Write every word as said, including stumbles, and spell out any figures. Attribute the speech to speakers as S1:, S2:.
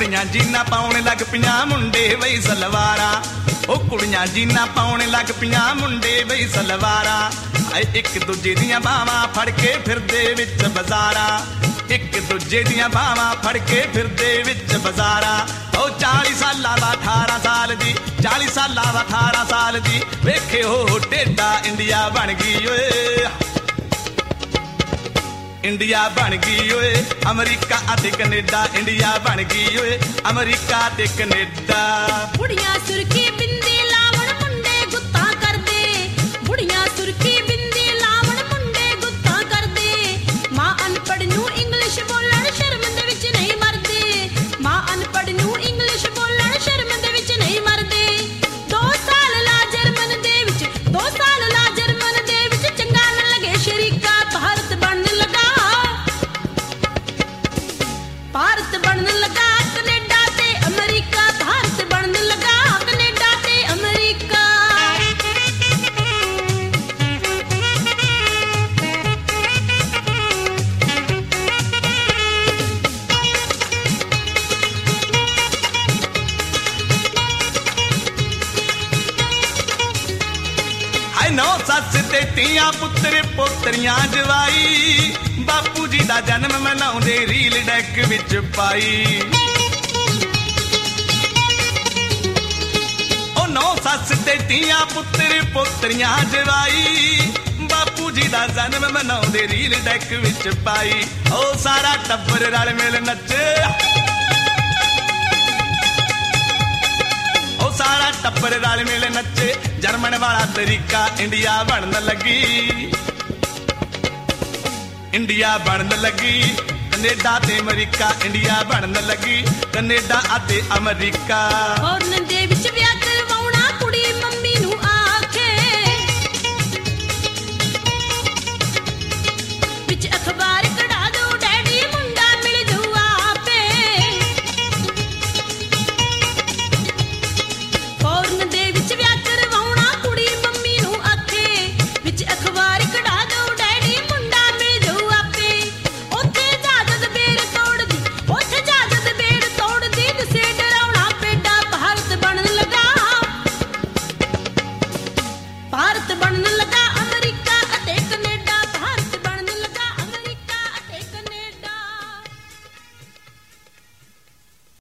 S1: ਕੁੜੀਆਂ ਜੀਨਾ ਪਾਉਣ ਲੱਗ ਪਈਆਂ ਮੁੰਡੇ ਬਈ ਸਲਵਾਰਾਂ ਉਹ ਕੁੜੀਆਂ ਜੀਨਾ ਪਾਉਣ ਲੱਗ ਪਈਆਂ ਮੁੰਡੇ ਬਈ ਸਲਵਾਰਾਂ ਆਏ ਇੱਕ ਦੂਜੇ ਦੀਆਂ ਬਾਹਾਂ ਫੜ ਕੇ ਫਿਰਦੇ ਵਿੱਚ ਬਾਜ਼ਾਰਾਂ ਇੱਕ ਦੂਜੇ ਦੀਆਂ ਬਾਹਾਂ ਫੜ ਕੇ ਫਿਰਦੇ ਵਿੱਚ ਬਾਜ਼ਾਰਾਂ ਉਹ ਚਾਲੀ ਸਾਲਾਂ ਦਾ ਅਠਾਰਾਂ ਸਾਲ ਦੀ ਚਾਲੀ ਸਾਲਾਂ ਦਾ ਅਠਾਰਾਂ ਸਾਲ ਦੀ ਵੇਖੇ ਉਹ ਟੇਡਾ ਇੰਡੀਆ ਬਣ ਗਈ ਓਏ ਇੰਡੀਆ ਬਣ ਗਈ ਓਏ ਅਮਰੀਕਾ ਅਤੇ ਕੈਨੇਡਾ ਇੰਡੀਆ ਬਣ ਗਈ ਓਏ ਅਮਰੀਕਾ ਤੇ ਕੈਨੇਡਾ
S2: ਬੁੜੀਆਂ ਸੁਰਖੀ ਬਿੰਦੀ ਲਾਵਣ ਮੁੰਡੇ ਗੁੱਤਾਂ ਕਰਦੇ ਬੁੜੀਆਂ ਸੁਰਖੀ ਬਿੰਦੀ ਲਾਵਣ ਮੁੰਡੇ ਗੁੱਤਾਂ ਕਰਦੇ ਮਾਂ ਅਨਪੜ੍ਹ ਨੂੰ ਇੰਗਲਿਸ਼ ਬੋਲਣ ਸ਼ਰਮ ਦੇ ਵਿੱਚ ਨਹੀਂ ਮਰਦੇ ਮਾਂ ਅਨਪੜ੍ਹ ਨੂੰ ਇੰਗਲਿਸ਼ ਬੋਲਣ ਸ਼ਰਮ ਦੇ ਵਿੱਚ ਨਹੀਂ ਮਰਦੇ ਦੋ ਸਾਲ ਲਾ ਜਰਮਨ ਦੇ ਵਿੱਚ ਦੋ ਸਾਲ ਲਾ ਜਰਮਨ ਦੇ ਵਿੱਚ ਚੰਗਾ ਨਾ ਲੱਗੇ ਸ਼ਰੀਕਾ ਭਾਰਤ ਬਣਨ ਲੱਗਾ ਭਾਰਤ ਬਣਨ ਲੱਗਾ ਕੈਨੇਡਾ ਤੇ ਅਮਰੀਕਾ ਭਾਰਤ ਬਣਨ ਲੱਗਾ ਕੈਨੇਡਾ ਤੇ ਅਮਰੀਕਾ
S1: ਹਾਏ ਨੌ ਸੱਸ ਤੇ ਧੀਆਂ ਪੁੱਤਰ ਪੋਤਰੀਆਂ ਜਵਾਈ ਬਾਪੂ ਜੀ ਦਾ ਜਨਮ ਮਨਾਉਂਦੇ ਰੀਲ ਡੈਕ ਵਿੱਚ ਪਾਈ ਉਹ ਨੌ ਸੱਸ ਤੇ ਧੀਆਂ ਪੁੱਤਰ ਪੋਤਰੀਆਂ ਜਵਾਈ ਬਾਪੂ ਜੀ ਦਾ ਜਨਮ ਮਨਾਉਂਦੇ ਰੀਲ ਡੈਕ ਵਿੱਚ ਪਾਈ ਉਹ ਸਾਰਾ ਟੱਬਰ ਰਲ ਮਿਲ ਨੱਚੇ ਉਹ ਸਾਰਾ ਟੱਬਰ ਰਲ ਮਿਲ ਨੱਚੇ ਜਰਮਨ ਵਾਲਾ ਤਰੀਕਾ ਇੰਡੀਆ ਬਣਨ ਲੱਗੀ ਇੰਡੀਆ ਬਣਨ ਲੱਗੀ ਕੈਨੇਡਾ ਤੇ ਅਮਰੀਕਾ ਇੰਡੀਆ ਬਣਨ ਲੱਗੀ ਕੈਨੇਡਾ ਅਤੇ ਅਮਰੀਕਾ
S2: ਫੌਰਨ ਦੇ ਵਿੱਚ ਵਿਆਹ